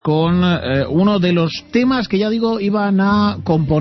con uno de los temas que, ya digo, iban a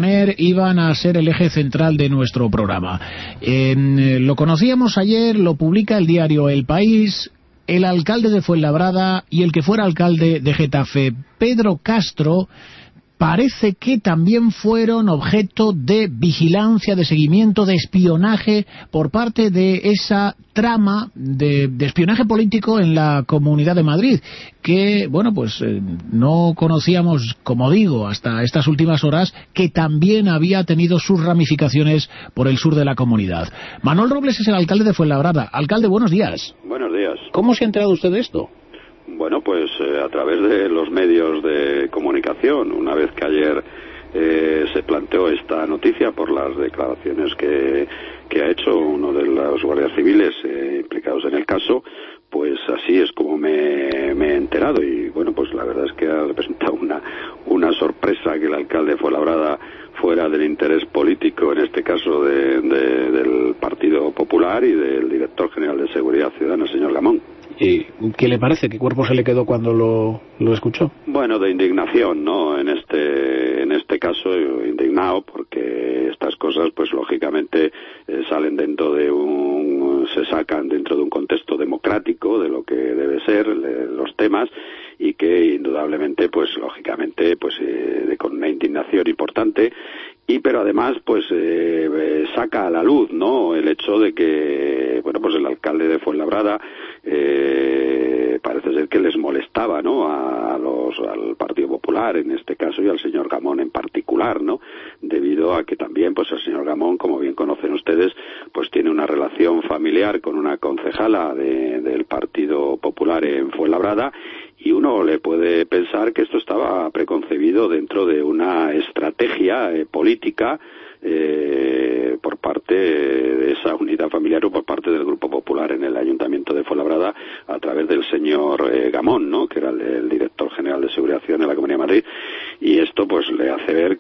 ser el eje central de nuestro programa. Lo conocíamos ayer, lo publica el diario El País. El alcalde de Fuenlabrada y el que fuera alcalde de Getafe, Pedro Castro, parece que también fueron objeto de vigilancia, de seguimiento, de espionaje por parte de esa trama de espionaje político en la Comunidad de Madrid, que, bueno, pues no conocíamos, como digo, hasta estas últimas horas, que también había tenido sus ramificaciones por el sur de la comunidad. Manuel Robles es el alcalde de Fuenlabrada. Alcalde, buenos días. Buenos días. ¿Cómo se ha enterado usted de esto? Bueno, pues a través de los medios de comunicación, una vez que ayer se planteó esta noticia por las declaraciones que ha hecho uno de los guardias civiles implicados en el caso, pues así es como me he enterado. Y bueno, pues la verdad es que ha representado una sorpresa que el alcalde de Fuenlabrada fuera del interés político, en este caso del Partido Popular y del director general de Seguridad Ciudadana, el señor Gamón. ¿Y qué le parece? ¿Qué cuerpo se le quedó cuando lo escuchó? Bueno, de indignación, ¿no? En este caso, indignado, porque estas cosas, pues lógicamente, salen se sacan dentro de un contexto democrático de lo que debe ser los temas, y que indudablemente, pues lógicamente, pues con una indignación importante, pero además pues saca a la luz, ¿no?, el hecho de que, bueno, pues el alcalde de Fuenlabrada parece ser que les molestaba, ¿no?, al Partido Popular en este caso y al señor Gamón en particular, ¿no?, debido a que también pues el señor Gamón, como bien conocen ustedes, pues tiene una relación familiar con una concejala del Partido Popular en Fuenlabrada, y uno le puede pensar que esto estaba preconcebido dentro de una estrategia política por parte de esa unidad familiar o por parte del Grupo Popular en el Ayuntamiento de Fuenlabrada a través del señor Gamón, ¿no?, que era el director general de Seguridad Ciudadana de la Comunidad de Madrid. Y esto pues le hace ver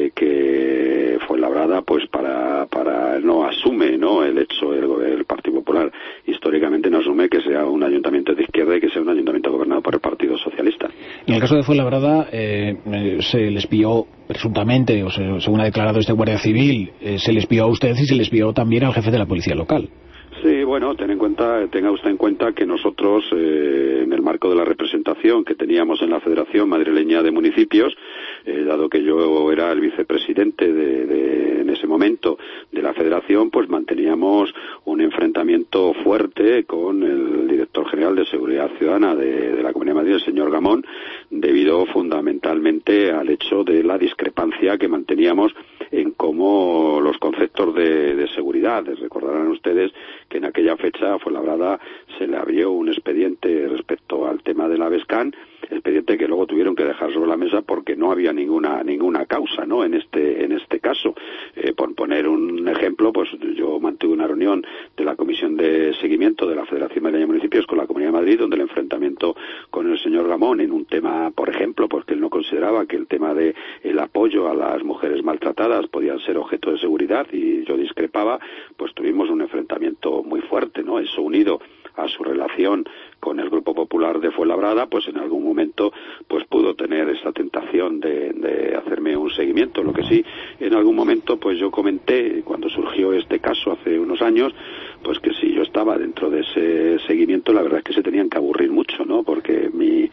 que Fuenlabrada pues para no asume, ¿no?, el hecho, el Partido Popular históricamente no asume que sea un ayuntamiento de izquierda y que sea un ayuntamiento gobernado por el Partido Socialista. En el caso de Fuenlabrada se le espió presuntamente, o según ha declarado este guardia civil, se le espió a usted y se le espió también al jefe de la policía local. Sí, bueno, tenga usted en cuenta que nosotros, en el marco de la representación que teníamos en la Federación Madrileña de Municipios, dado que yo era el vicepresidente en ese momento de la Federación, pues manteníamos un enfrentamiento fuerte con el director general de Seguridad Ciudadana de la Comunidad de Madrid, el señor Gamón, debido fundamentalmente al hecho de la discrepancia que manteníamos en cómo los conceptos de seguridad. Les recordarán ustedes que en aquella fecha a Fuenlabrada se le abrió un expediente respecto al tema de la Bescan, expediente que luego tuvieron que dejar sobre la mesa porque no había ninguna causa, ¿no?, en este caso. Por poner un ejemplo, pues yo mantuve una reunión de la Comisión de Seguimiento de la Federación Madrileña de Municipios con la Comunidad de Madrid, donde el enfrentamiento con el señor Gamón en un tema, por ejemplo, pues que él no consideraba que el tema de el apoyo a las mujeres maltratadas podían ser objeto de seguridad, y yo discrepaba, pues tuvimos un enfrentamiento muy fuerte, ¿no? Eso unido a su relación con el Grupo Popular de Fuenlabrada, pues en algún momento pues pudo tener esa tentación de hacerme un seguimiento. Lo que sí, en algún momento pues yo comenté, cuando surgió este caso hace unos años, pues que si yo estaba dentro de ese seguimiento, la verdad es que se tenían que aburrir mucho, ¿no?, porque mi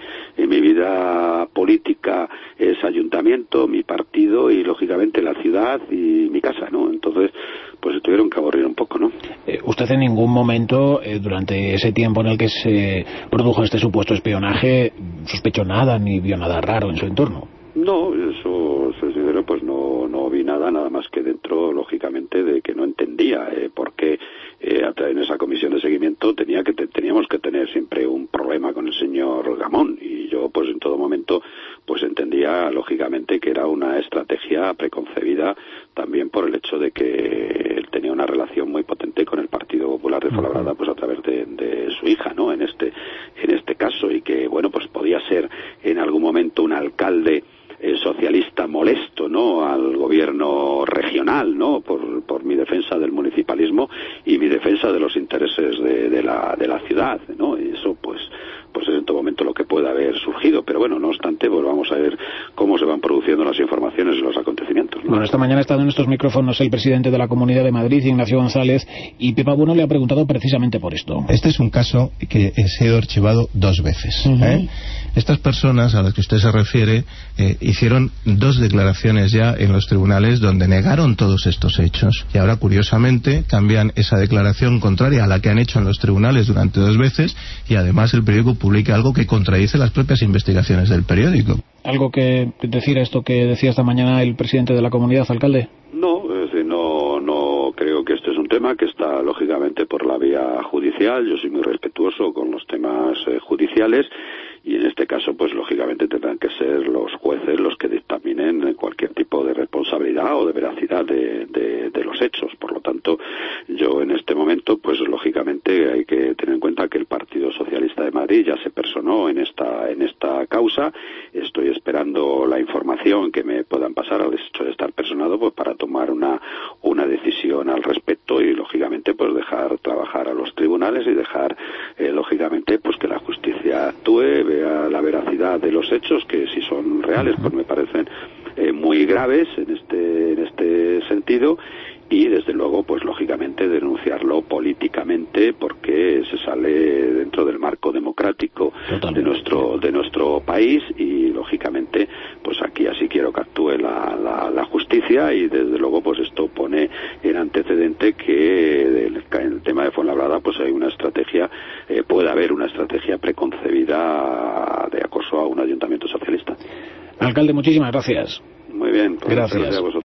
vida política es ayuntamiento, mi partido y lógicamente la ciudad y mi casa, ¿no? Entonces pues se tuvieron que aburrir un poco, ¿no? Usted en ningún momento, durante ese tiempo en el que se produjo este supuesto espionaje, sospechó nada ni vio nada raro en su entorno. No, eso, soy sincero, pues no vi nada más que dentro, lógicamente, de que no entendía por qué en esa comisión de seguimiento teníamos que tener siempre un problema con el señor Gamón, y yo pues en todo momento pues entendía lógicamente que era una estrategia preconcebida también por el hecho de que él tenía una relación muy potente con el Partido Popular de Fuenlabrada, pues a través de su hija, ¿no?, en este caso, y que bueno, pues podía ser en algún momento un alcalde socialista molesto, ¿no?, al gobierno regional, ¿no?, por mi defensa del municipalismo y mi defensa de los intereses de la ciudad, ¿no? Y eso pues pues en todo momento lo que pueda haber surgido. Pero bueno, no obstante, pues vamos a ver cómo se van produciendo las informaciones y los acontecimientos, ¿no? Bueno, esta mañana ha estado en estos micrófonos el presidente de la Comunidad de Madrid, Ignacio González, y Pepa Bueno le ha preguntado precisamente por esto. Este es un caso que ha sido archivado 2 veces. Estas personas a las que usted se refiere hicieron 2 declaraciones ya en los tribunales donde negaron todos estos hechos, y ahora curiosamente cambian esa declaración contraria a la que han hecho en los tribunales durante 2 veces, y además el periódico publica algo que contradice las propias investigaciones del periódico. ¿Algo que decir a esto que decía esta mañana el presidente de la comunidad, alcalde? No, es decir, no creo que este es un tema que está lógicamente por la vía judicial. Yo soy muy respetuoso con los temas judiciales, y en este caso pues lógicamente tendrán que ser los jueces los que dictaminen cualquier tipo de responsabilidad o de veracidad de los hechos. Por lo tanto, yo en este momento pues lógicamente hay que tener en cuenta que el Partido Socialista de Madrid ya se personó en esta causa. Estoy esperando la información que me puedan pasar al hecho de estar personado, pues para tomar una decisión al respecto, y lógicamente pues dejar trabajar a los tribunales y dejar lógicamente pues que la justicia actúe, vea la veracidad de los hechos, que si son reales pues me parecen muy graves en este sentido, y desde luego pues lógicamente denunciarlo políticamente, porque se sale dentro del marco democrático de nuestro país, y lógicamente pues aquí así quiero que actúe la justicia, y desde luego pues esto pone en antecedente que en el tema de Fuenlabrada pues hay una estrategia, puede haber una estrategia preconcebida de acoso a un ayuntamiento socialista. Alcalde, muchísimas gracias. Muy bien, pues gracias a vosotros.